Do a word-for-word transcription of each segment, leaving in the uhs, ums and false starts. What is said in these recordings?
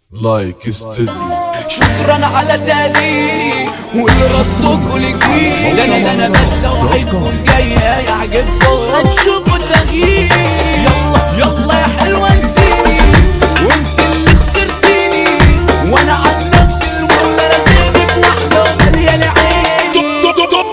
لايك استديو. شكرا على تقديري والرصدكوا لكبير. ده انا ده انا بس اوعدكم جاية يعجبكم هتشوفوا تغيير. يلا يلا يا حلوة انسيني وانت اللي خسرتيني، وانا عن نفسي المولى رازقني بواحدة ومليانة عيني.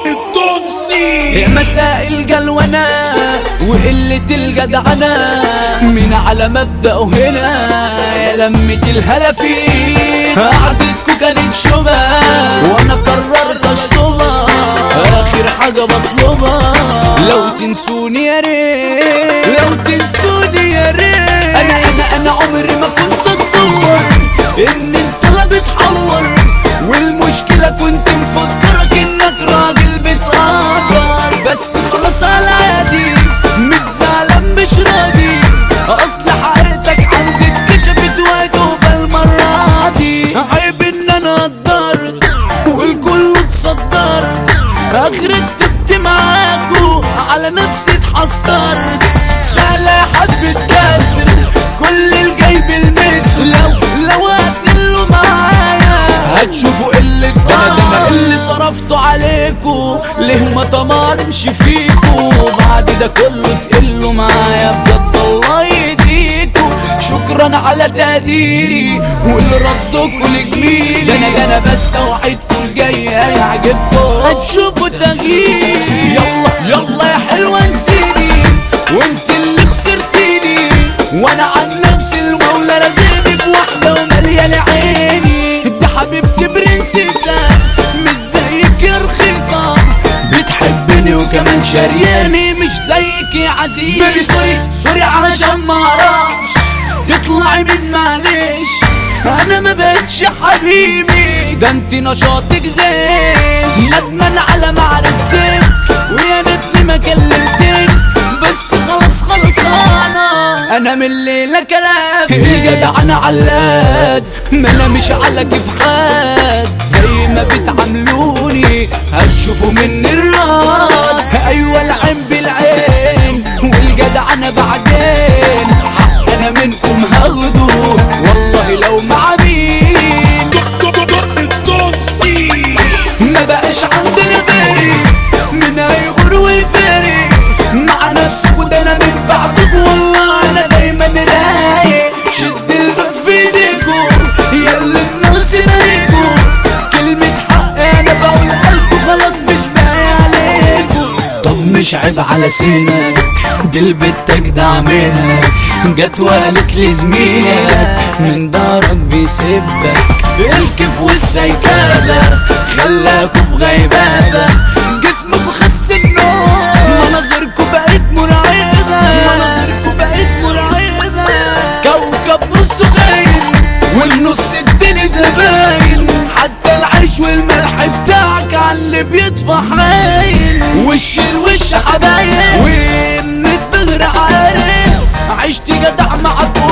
يا مساء الجلونة وقلة الجدعنة من على مبدأه هنا يا لمة الهلافين. قعدتكوا كانت شبه وانا قررت اشطبها، اخر حاجة بطلبها لو تنسوني يا ريت، لو تنسوني يا ريت. انا انا انا عمري ما كنت اتصور ان انت لا بتحور، والمشكلة كنت مفكرك انك راجل بتقدر، بس خلاص على عادي مش زعلان مش راضي، اصل حقيقتك عندي اتكشفت وهتوبة المرة دي. عيب ان انا قدرت والكل اتصدرت، اخر اتبت معاكو على نفسي اتحسرت. سهلة حبة كسر كل الجاي بالمثل، لو لو هتقلوا معايا هتشوفوا قلة انا ده انا اللي صرفته عليكو، ليه ما طمرمش فيكو بعد ده كله تقلوا معايا بجد الله يديكو. شكرا على تقديري واللي ردكوا لجميلي. ده انا ده انا بس اوعدكوا الجاي هيعجبكوا هتشوفوا تغيير. يلا يلا يا حلوة انسيني وانت اللي خسرتيني، وانا عن نفسي المولى رازقني بواحدة ومليانة عيني. ده حبيبتي برنسيسة مش زيك يا رخيصة، بتحبني وكمان شرياني مش زيك يا عزيز. بيبي سوري سوري علشان ما اعرفش تطلعي من معلش، انا ما بقتش حبيبي ده انت نشاطك غيش. ندمان على معرفتك ويا ريتني ما كلمتك، بس خلاص خلصانة انا من الليلة كلام الجدع انا علاد، ما انا مش على كيف حد زي ما بتعاملوني هتشوفوا مني الراد. ايوه العين بالعين والجدع انا بعدين حق انا منكم هاخده والله لو مع مين. ما بقاش عندنا فريق من هيغور ويفارق مع نفسك، وده انا من بعدك والله انا دايما رايق. شد الباب في ايديكوا يلا الناس رايقوا، كلمة حق انا بقولها لكوا خلاص مش باقي عليكوا. طب مش عيب على سنك دي البت اجدع منك، جت وقالت لي زميلك من دارك بيسبك، الكيف والسيكابة خلاكوا في غيبابة، جسمك خس النوم مناظركوا بقت مرعبة، مناظركوا بقت مرعبة. كوكب نصه غايب والنص الدنيا زباين، حتى العيش والملح بتاعك عاللي بيطفح عين، وش الوش حبايب وان الدغر عارف عشت جدع معاك